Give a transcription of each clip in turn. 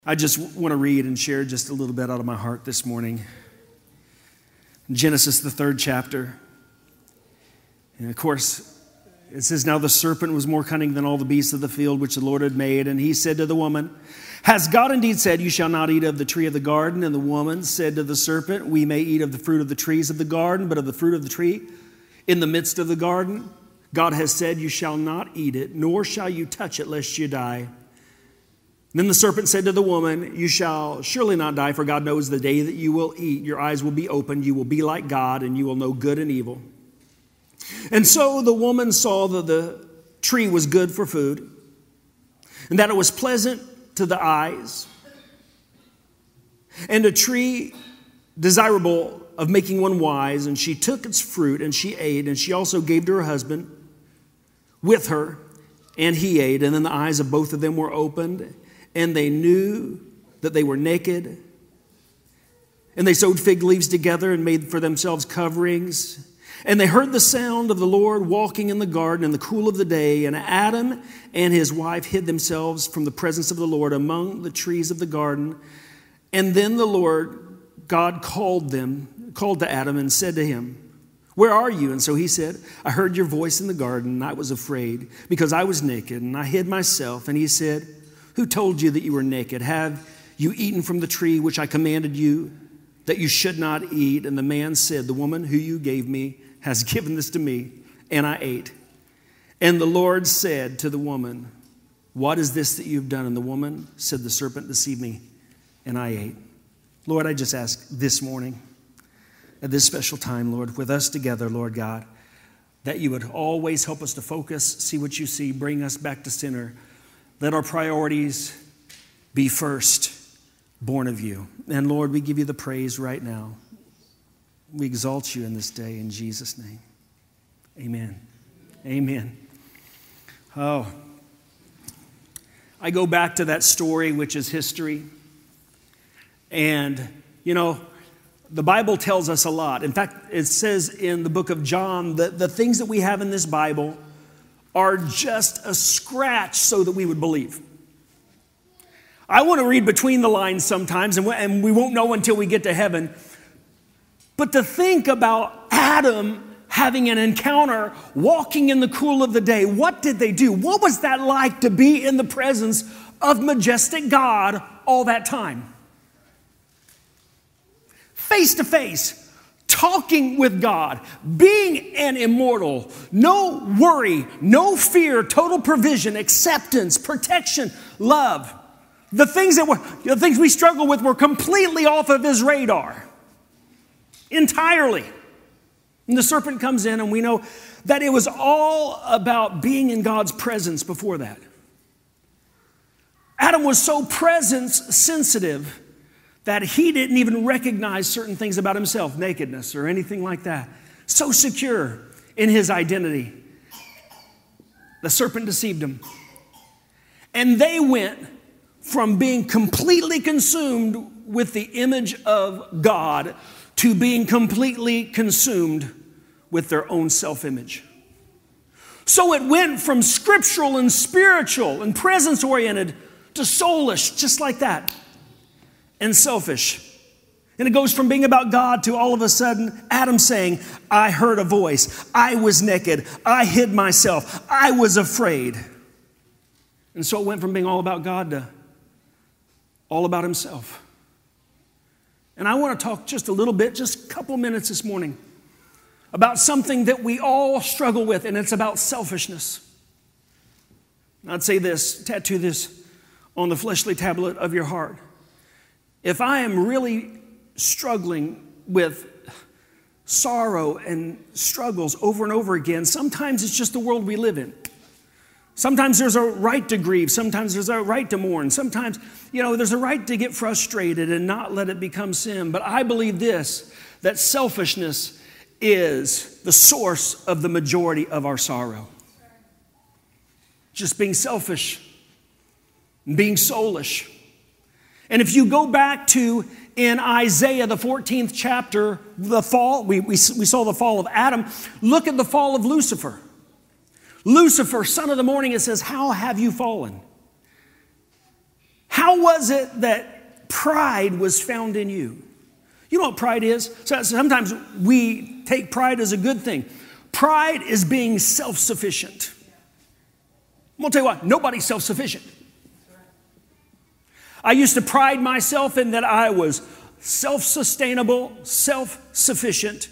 I just want to read and share just a little bit out of my heart this morning. Genesis, the 3rd chapter. And of course, it says, "Now the serpent was more cunning than all the beasts of the field which the Lord had made. And he said to the woman, Has God indeed said, You shall not eat of the tree of the garden? And the woman said to the serpent, We may eat of the fruit of the trees of the garden, but of the fruit of the tree in the midst of the garden, God has said, You shall not eat it, nor shall you touch it, lest you die. Then the serpent said to the woman, You shall surely not die, for God knows the day that you will eat. Your eyes will be opened, you will be like God, and you will know good and evil. And so the woman saw that the tree was good for food, and that it was pleasant to the eyes, and a tree desirable of making one wise. And she took its fruit, and she ate, and she also gave to her husband with her, and he ate. And then the eyes of both of them were opened, and they knew that they were naked. And they sewed fig leaves together and made for themselves coverings. And they heard the sound of the Lord walking in the garden in the cool of the day. And Adam and his wife hid themselves from the presence of the Lord among the trees of the garden. And then the Lord God called to Adam and said to him, Where are you? And so he said, I heard your voice in the garden, and I was afraid, because I was naked, and I hid myself. And he said, Who told you that you were naked? Have you eaten from the tree which I commanded you that you should not eat? And the man said, The woman who you gave me has given this to me, and I ate. And the Lord said to the woman, What is this that you've done? And the woman said, The serpent deceived me, and I ate. Lord, I just ask this morning, at this special time, Lord, with us together, Lord God, that you would always help us to focus, see what you see, bring us back to center. Let our priorities be first, born of you. And Lord, we give you the praise right now. We exalt you in this day in Jesus' name. Amen. Amen. Oh, I go back to that story, which is history. And, you know, the Bible tells us a lot. In fact, it says in the book of John that the things that we have in this Bible are just a scratch so that we would believe. I want to read between the lines sometimes, and we won't know until we get to heaven. But to think about Adam having an encounter, walking in the cool of the day, what did they do? What was that like to be in the presence of majestic God all that time? Face to face, talking with God, being an immortal, no worry, no fear, total provision, acceptance, protection, love. The things we struggle with were completely off of his radar. Entirely. And the serpent comes in, and we know that it was all about being in God's presence before that. Adam was so presence sensitive that he didn't even recognize certain things about himself, nakedness or anything like that. So secure in his identity. The serpent deceived him. And they went from being completely consumed with the image of God to being completely consumed with their own self-image. So it went from scriptural and spiritual and presence-oriented to soulish, just like that, and selfish. And it goes from being about God to all of a sudden Adam saying, I heard a voice, I was naked, I hid myself, I was afraid. And so it went from being all about God to all about himself. And I want to talk just a little bit, just a couple minutes this morning, about something that we all struggle with, and it's about selfishness. I'd say this, tattoo this on the fleshly tablet of your heart. If I am really struggling with sorrow and struggles over and over again, sometimes it's just the world we live in. Sometimes there's a right to grieve. Sometimes there's a right to mourn. Sometimes, there's a right to get frustrated and not let it become sin. But I believe this, that selfishness is the source of the majority of our sorrow. Just being selfish, being soulish. And if you go back to in Isaiah, the 14th chapter, the fall, we saw the fall of Adam. Look at the fall of Lucifer. Lucifer, son of the morning, it says, how have you fallen? How was it that pride was found in you? You know what pride is? So sometimes we take pride as a good thing. Pride is being self-sufficient. I'm going to tell you what, nobody's self-sufficient. I used to pride myself in that I was self-sustainable, self-sufficient.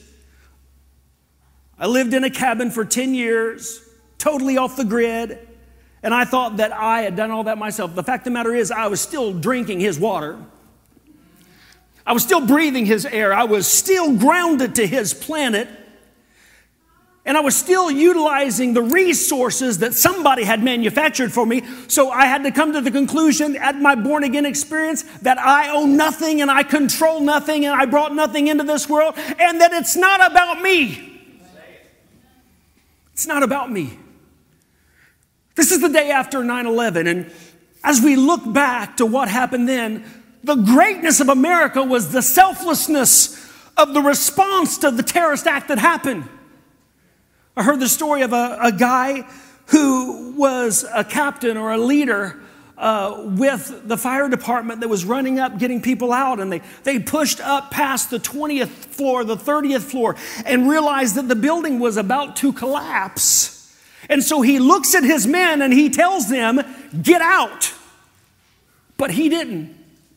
I lived in a cabin for 10 years, totally off the grid, and I thought that I had done all that myself. The fact of the matter is, I was still drinking his water. I was still breathing his air. I was still grounded to his planet. And I was still utilizing the resources that somebody had manufactured for me. So I had to come to the conclusion at my born-again experience that I own nothing and I control nothing and I brought nothing into this world and that it's not about me. It's not about me. This is the day after 9/11, and as we look back to what happened then, the greatness of America was the selflessness of the response to the terrorist act that happened. I heard the story of a guy who was a captain or a leader with the fire department that was running up, getting people out, and they pushed up past the 20th floor, the 30th floor, and realized that the building was about to collapse. And so he looks at his men and he tells them, "Get out." But he didn't.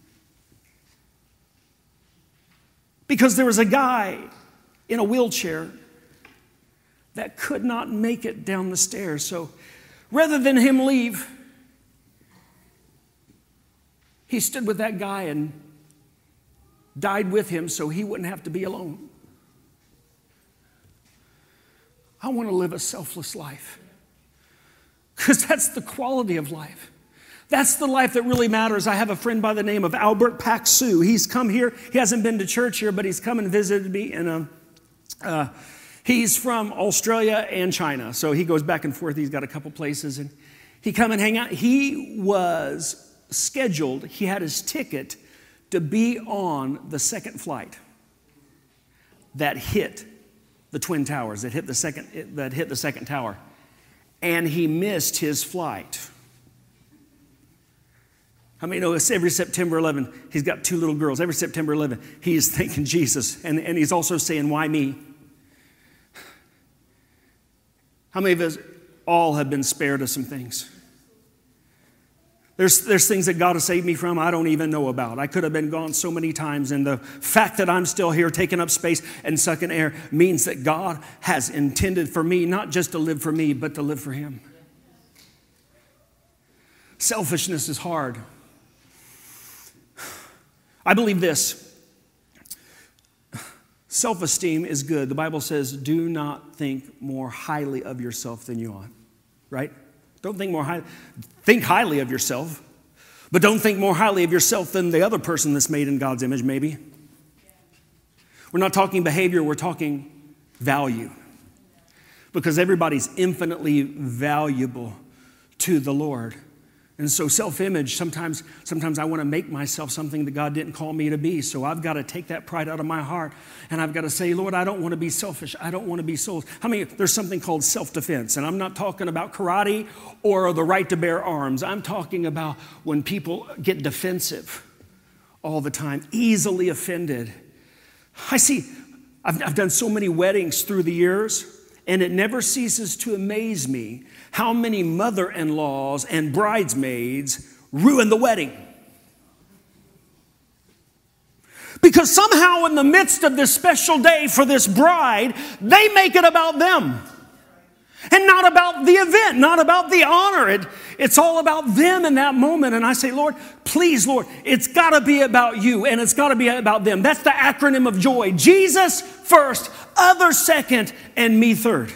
Because there was a guy in a wheelchair that could not make it down the stairs. So rather than him leave, he stood with that guy and died with him so he wouldn't have to be alone. I want to live a selfless life because that's the quality of life. That's the life that really matters. I have a friend by the name of Albert Paksu. He's come here. He hasn't been to church here, but he's come and visited me. And he's from Australia and China. So he goes back and forth. He's got a couple places. And he come and hang out. He was scheduled. He had his ticket to be on the second flight that hit the Twin Towers, that hit the second tower. And he missed his flight. How many know it's every September 11, he's got two little girls. Every September 11, he is thanking Jesus. And he's also saying, "Why me?" How many of us all have been spared of some things? There's things that God has saved me from I don't even know about. I could have been gone so many times, and the fact that I'm still here taking up space and sucking air means that God has intended for me not just to live for me, but to live for Him. Selfishness is hard. I believe this. Self-esteem is good. The Bible says, do not think more highly of yourself than you ought. Right? Don't think more highly. Think highly of yourself, but don't think more highly of yourself than the other person that's made in God's image, maybe. We're not talking behavior, we're talking value. Because everybody's infinitely valuable to the Lord. And so self-image, sometimes I want to make myself something that God didn't call me to be. So I've got to take that pride out of my heart. And I've got to say, Lord, I don't want to be selfish. I don't want to be sold. I mean, there's something called self-defense. And I'm not talking about karate or the right to bear arms. I'm talking about when people get defensive all the time, easily offended. I've done so many weddings through the years, and it never ceases to amaze me how many mother-in-laws and bridesmaids ruin the wedding. Because somehow in the midst of this special day for this bride, they make it about them. And not about the event, not about the honor. It's all about them in that moment. And I say, Lord, please, Lord, it's got to be about you and it's got to be about them. That's the acronym of joy. Jesus first, others second, and me third.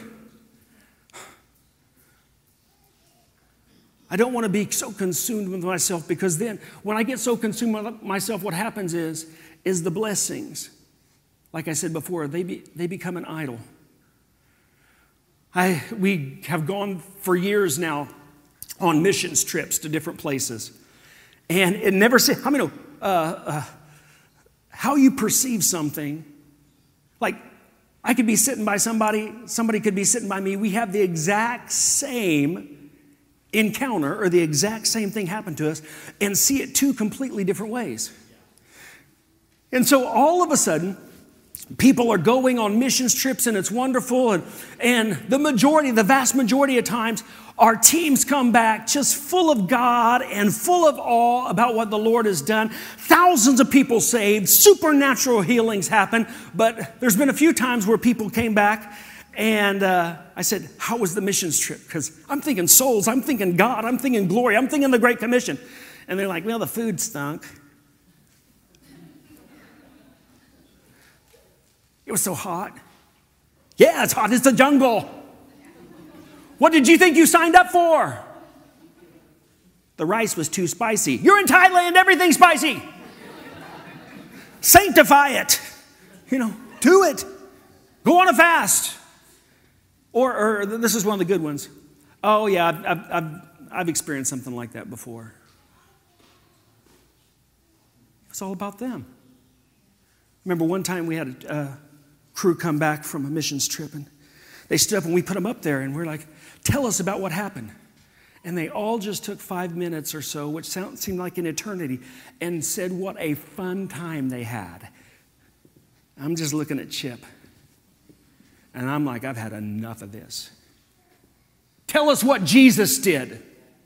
I don't want to be so consumed with myself, because then when I get so consumed with myself, what happens is the blessings, like I said before, they become an idol. We have gone for years now on missions trips to different places. And it never said, how you perceive something, like I could be sitting by somebody could be sitting by me. We have the exact same encounter or the exact same thing happen to us and see it two completely different ways. And so all of a sudden, people are going on missions trips and it's wonderful. And the vast majority of times, our teams come back just full of God and full of awe about what the Lord has done. Thousands of people saved, supernatural healings happen. But there's been a few times where people came back and I said, how was the missions trip? Because I'm thinking souls, I'm thinking God, I'm thinking glory, I'm thinking the Great Commission. And they're like, well, the food stunk. It was so hot. Yeah, it's hot. It's the jungle. What did you think you signed up for? The rice was too spicy. You're in Thailand. Everything's spicy. Sanctify it. Do it. Go on a fast. Or this is one of the good ones. Oh, yeah, I've experienced something like that before. It's all about them. Remember one time we had a crew come back from a missions trip, and they stood up and we put them up there and we're like, tell us about what happened. And they all just took 5 minutes or so, which seemed like an eternity, and said what a fun time they had. I'm just looking at Chip, and I'm like, I've had enough of this. Tell us what Jesus did.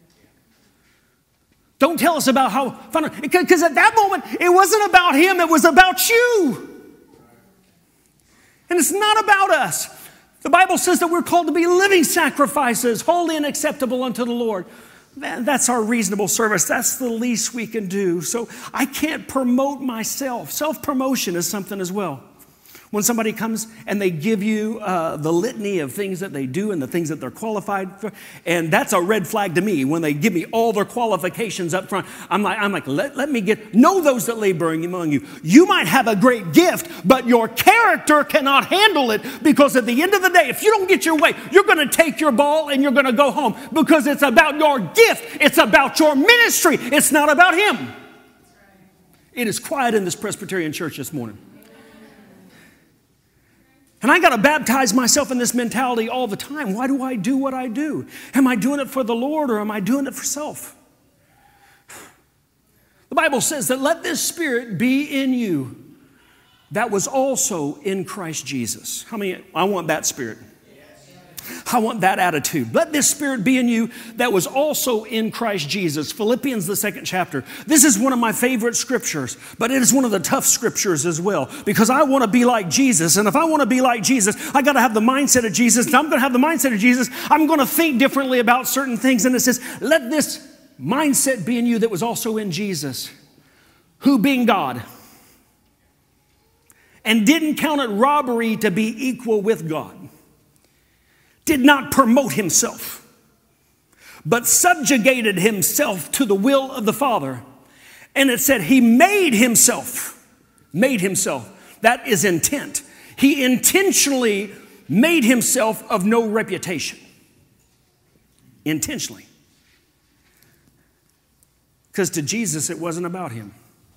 Don't tell us about how fun, because at that moment, it wasn't about him, it was about you. And it's not about us. The Bible says that we're called to be living sacrifices, holy and acceptable unto the Lord. That's our reasonable service. That's the least we can do. So I can't promote myself. Self-promotion is something as well. When somebody comes and they give you the litany of things that they do and the things that they're qualified for, and that's a red flag to me when they give me all their qualifications up front. I'm like, let me know those that labor among you. You might have a great gift, but your character cannot handle it, because at the end of the day, if you don't get your way, you're going to take your ball and you're going to go home, because it's about your gift. It's about your ministry. It's not about him. It is quiet in this Presbyterian church this morning. And I got to baptize myself in this mentality all the time. Why do I do what I do? Am I doing it for the Lord, or am I doing it for self? The Bible says that let this spirit be in you that was also in Christ Jesus. How many? I want that spirit. I want that attitude. Let this spirit be in you that was also in Christ Jesus. Philippians, the 2nd chapter. This is one of my favorite scriptures, but it is one of the tough scriptures as well, because I want to be like Jesus. And if I want to be like Jesus, I got to have the mindset of Jesus. And I'm going to have the mindset of Jesus. I'm going to think differently about certain things. And it says, let this mindset be in you that was also in Jesus, who being God, and didn't count it robbery to be equal with God, did not promote himself, but subjugated himself to the will of the Father. And it said he made himself. That is intent. He intentionally made himself of no reputation. Intentionally. Because to Jesus, it wasn't about him.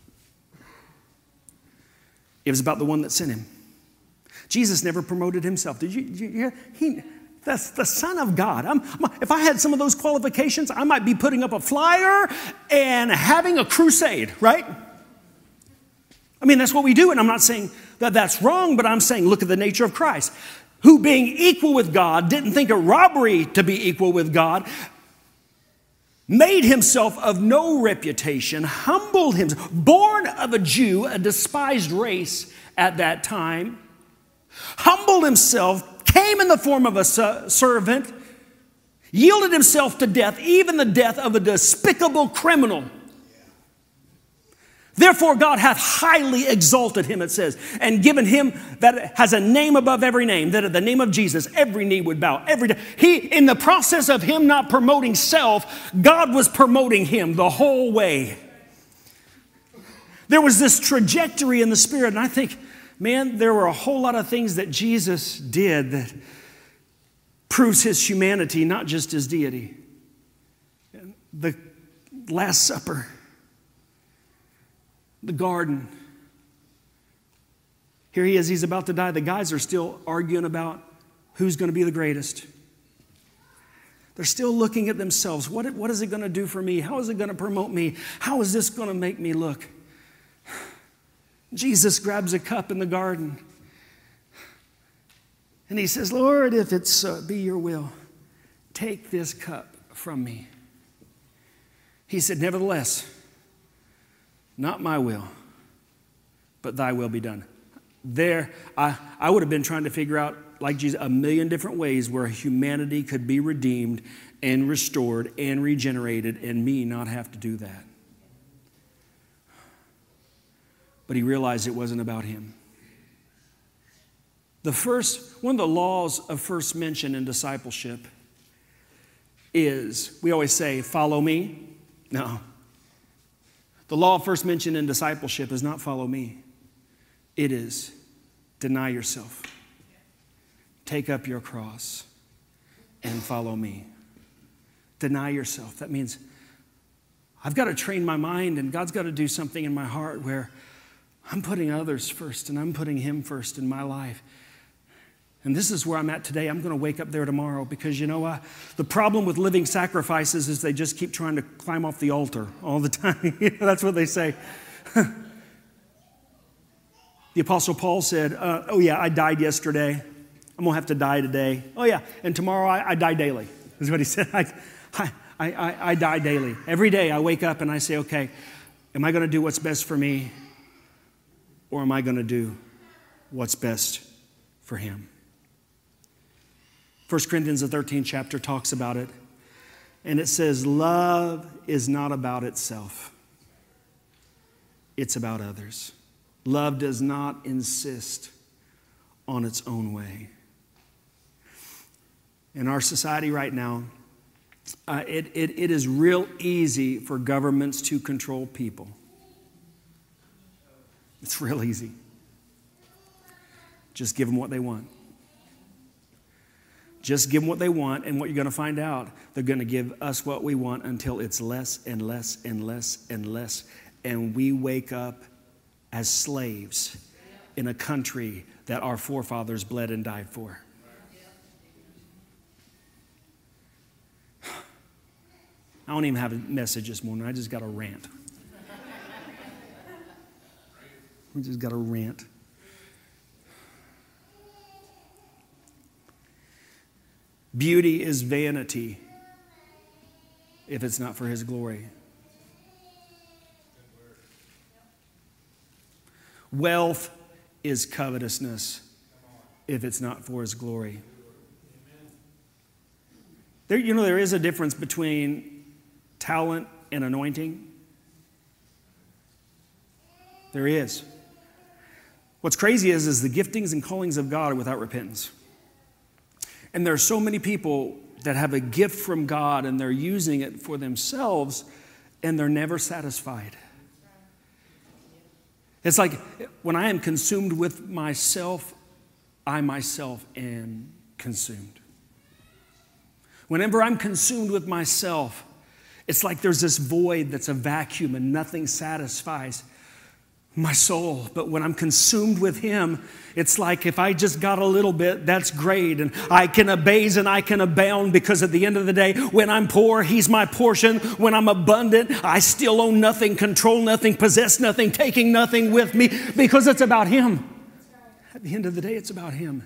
It was about the one that sent him. Jesus never promoted himself. Did you hear? That's the Son of God. If I had some of those qualifications, I might be putting up a flyer and having a crusade, right? I mean, that's what we do. And I'm not saying that that's wrong, but I'm saying look at the nature of Christ, who being equal with God, didn't think it robbery to be equal with God, made himself of no reputation, humbled himself, born of a Jew, a despised race at that time, humbled himself, came in the form of a servant, yielded himself to death, even the death of a despicable criminal. Therefore God hath highly exalted him, it says, and given him that has a name above every name, that at the name of Jesus every knee would bow. In the process of him not promoting self, God was promoting him the whole way. There was this trajectory in the Spirit, and I think, man, there were a whole lot of things that Jesus did that proves his humanity, not just his deity. The Last Supper, the garden. Here he is, he's about to die. The guys are still arguing about who's going to be the greatest. They're still looking at themselves. What is it going to do for me? How is it going to promote me? How is this going to make me look? Jesus grabs a cup in the garden. And he says, Lord, if it's be your will, take this cup from me. He said, nevertheless, not my will, but thy will be done. There, I would have been trying to figure out, like Jesus, a million different ways where humanity could be redeemed and restored and regenerated and me not have to do that. But he realized it wasn't about him. One of the laws of first mention in discipleship is, we always say, follow me. No. The law of first mention in discipleship is not follow me. It is deny yourself. Take up your cross and follow me. Deny yourself. That means I've got to train my mind, and God's got to do something in my heart where I'm putting others first and I'm putting him first in my life. And this is where I'm at today. I'm going to wake up there tomorrow because you know what? The problem with living sacrifices is they just keep trying to climb off the altar all the time. That's what they say. The Apostle Paul said, oh yeah, I died yesterday. I'm going to have to die today. Oh yeah, and tomorrow I die daily. Is what he said. I die daily. Every day I wake up and I say, okay, am I going to do what's best for me? Or am I going to do what's best for him? 1 Corinthians, the 13th chapter, talks about it. And it says, love is not about itself. It's about others. Love does not insist on its own way. In our society right now, it is real easy for governments to control people. It's real easy. Just give them what they want. Just give them what they want, and what you're going to find out, they're going to give us what we want until it's less and less and less and less. And we wake up as slaves in a country that our forefathers bled and died for. I don't even have a message this morning. I just got a rant. We just got a rant. Beauty is vanity if it's not for his glory. Wealth is covetousness if it's not for his glory. There is a difference between talent and anointing. There is. What's crazy is the giftings and callings of God are without repentance. And there are so many people that have a gift from God and they're using it for themselves and they're never satisfied. It's like when I am consumed with myself, I myself am consumed. Whenever I'm consumed with myself, it's like there's this void that's a vacuum and nothing satisfies my soul. But when I'm consumed with him, it's like if I just got a little bit, that's great. And I can abase and I can abound, because at the end of the day, when I'm poor, he's my portion. When I'm abundant, I still own nothing, control nothing, possess nothing, taking nothing with me, because it's about him. At the end of the day, it's about him.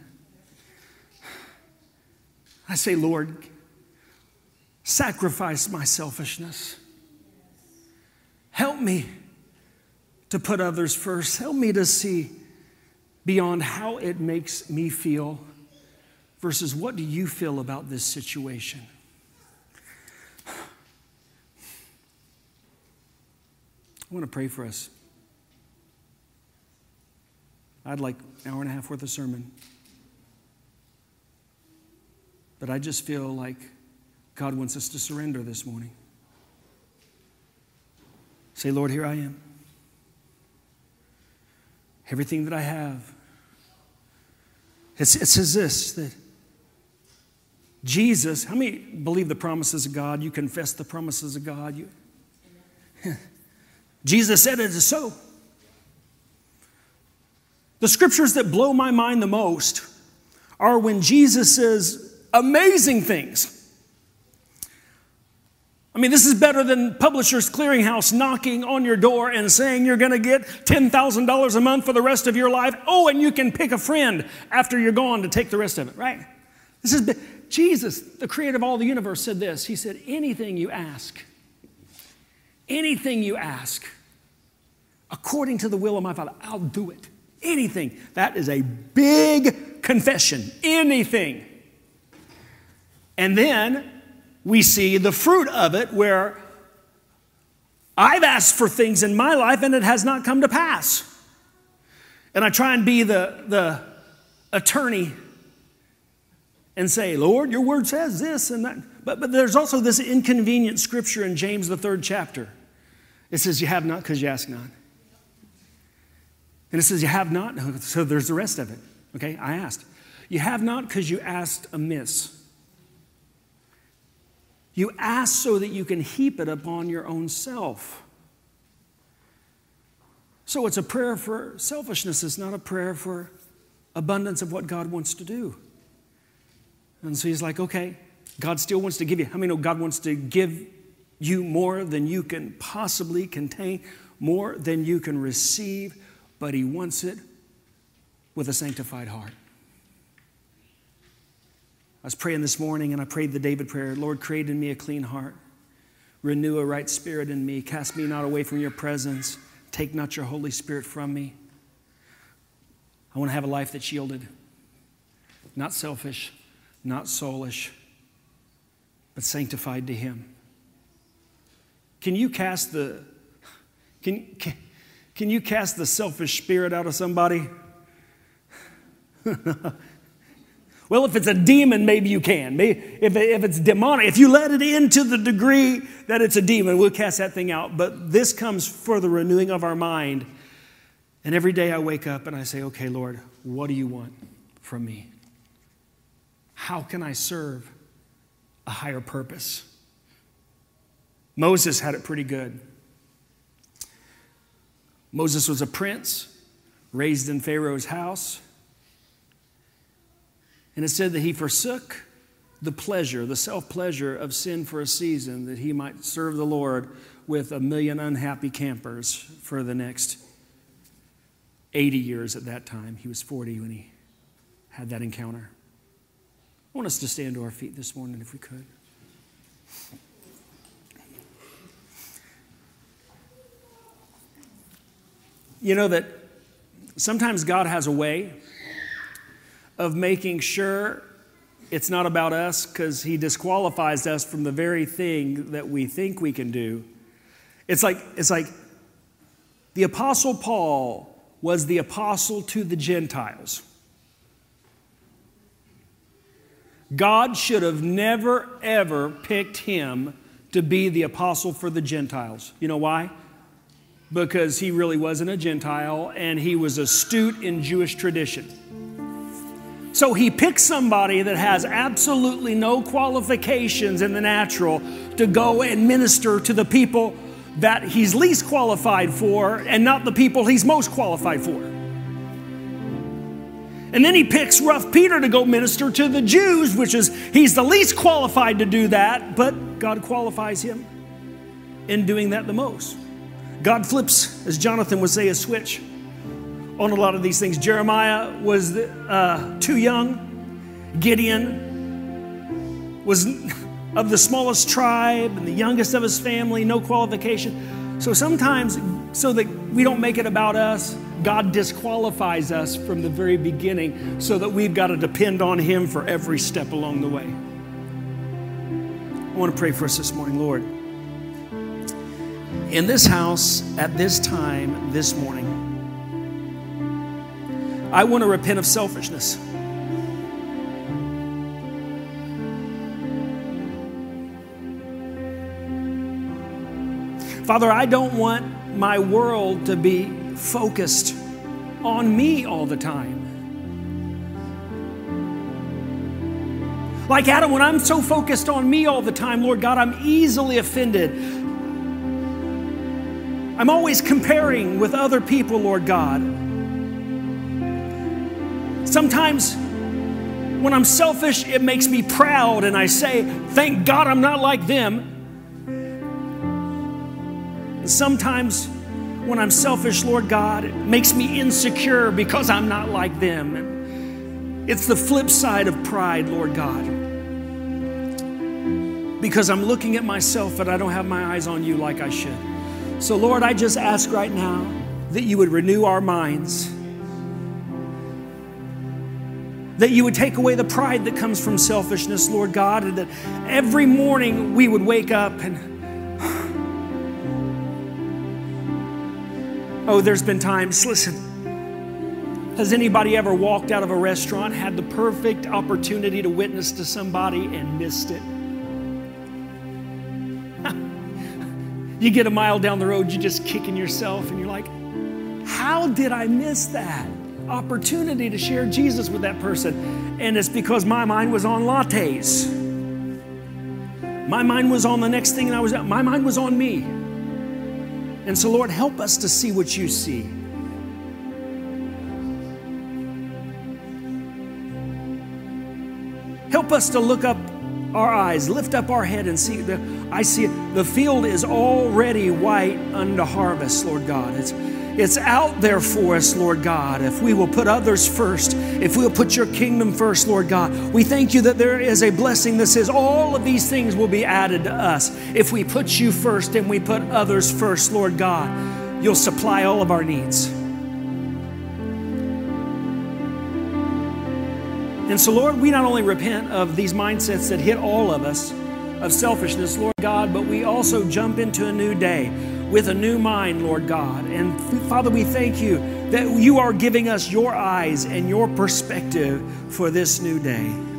I say, Lord, sacrifice my selfishness. Help me to put others first. Help me to see beyond how it makes me feel versus what do you feel about this situation. I want to pray for us. I'd like an hour and a half worth of sermon. But I just feel like God wants us to surrender this morning. Say, Lord, here I am. Everything that I have. It says this, that Jesus, how many believe the promises of God? You confess the promises of God. Jesus said it is so. The scriptures that blow my mind the most are when Jesus says amazing things. I mean, this is better than Publishers Clearinghouse knocking on your door and saying you're going to get $10,000 a month for the rest of your life. Oh, and you can pick a friend after you're gone to take the rest of it, right? This is Jesus, the creator of all the universe, said this. He said, anything you ask, according to the will of my Father, I'll do it. Anything. That is a big confession. Anything. And then we see the fruit of it where I've asked for things in my life and it has not come to pass. And I try and be the attorney and say, Lord, your word says this and that. But there's also this inconvenient scripture in James, the 3rd chapter. It says, you have not because you ask not. And it says, you have not. So there's the rest of it. Okay, I asked. You have not because you asked amiss. You ask so that you can heap it upon your own self. So it's a prayer for selfishness. It's not a prayer for abundance of what God wants to do. And so he's like, okay, God still wants to give you. How many know God wants to give you more than you can possibly contain, more than you can receive, but he wants it with a sanctified heart. I was praying this morning and I prayed the David prayer, Lord, create in me a clean heart, renew a right spirit in me, cast me not away from your presence, take not your Holy Spirit from me. I want to have a life that's yielded, not selfish, not soulish, but sanctified to him. Can you cast the selfish spirit out of somebody? Well, if it's a demon, maybe you can. Maybe if it's demonic, if you let it in to the degree that it's a demon, we'll cast that thing out. But this comes for the renewing of our mind. And every day I wake up and I say, okay, Lord, what do you want from me? How can I serve a higher purpose? Moses had it pretty good. Moses was a prince, raised in Pharaoh's house. And it said that he forsook the self-pleasure of sin for a season, that he might serve the Lord with 1 million unhappy campers for the next 80 years at that time. He was 40 when he had that encounter. I want us to stand to our feet this morning if we could. You know that sometimes God has a way of making sure it's not about us because he disqualifies us from the very thing that we think we can do. It's like the Apostle Paul was the apostle to the Gentiles. God should have never, ever picked him to be the apostle for the Gentiles. You know why? Because he really wasn't a Gentile and he was astute in Jewish tradition. So he picked somebody that has absolutely no qualifications in the natural to go and minister to the people that he's least qualified for and not the people he's most qualified for. And then he picks rough Peter to go minister to the Jews, which is, he's the least qualified to do that, but God qualifies him in doing that the most. God flips, as Jonathan would say, a switch on a lot of these things. Jeremiah was too young. Gideon was of the smallest tribe and the youngest of his family, no qualification. So sometimes, so that we don't make it about us, God disqualifies us from the very beginning so that we've got to depend on him for every step along the way. I want to pray for us this morning, Lord. In this house, at this time, this morning, I want to repent of selfishness. Father, I don't want my world to be focused on me all the time. Like Adam, when I'm so focused on me all the time, Lord God, I'm easily offended. I'm always comparing with other people, Lord God. Sometimes when I'm selfish, it makes me proud and I say, thank God I'm not like them. Sometimes when I'm selfish, Lord God, it makes me insecure because I'm not like them. And it's the flip side of pride, Lord God. Because I'm looking at myself and I don't have my eyes on you like I should. So Lord, I just ask right now that you would renew our minds. That you would take away the pride that comes from selfishness, Lord God, and that every morning we would wake up and oh, there's been times, listen, has anybody ever walked out of a restaurant, had the perfect opportunity to witness to somebody and missed it? You get a mile down the road, you're just kicking yourself and you're like, how did I miss that opportunity to share Jesus with that person? And it's because my mind was on lattes. My mind was on the next thing, and my mind was on me. And so, Lord, help us to see what you see. Help us to look up our eyes, lift up our head and see. I see it. The field is already white unto harvest, Lord God. It's out there for us, Lord God, if we will put others first, if we'll put your kingdom first, Lord God. We thank you that there is a blessing that says all of these things will be added to us. If we put you first and we put others first, Lord God, you'll supply all of our needs. And so, Lord, we not only repent of these mindsets that hit all of us, of selfishness, Lord God, but we also jump into a new day with a new mind, Lord God. And Father, we thank you that you are giving us your eyes and your perspective for this new day.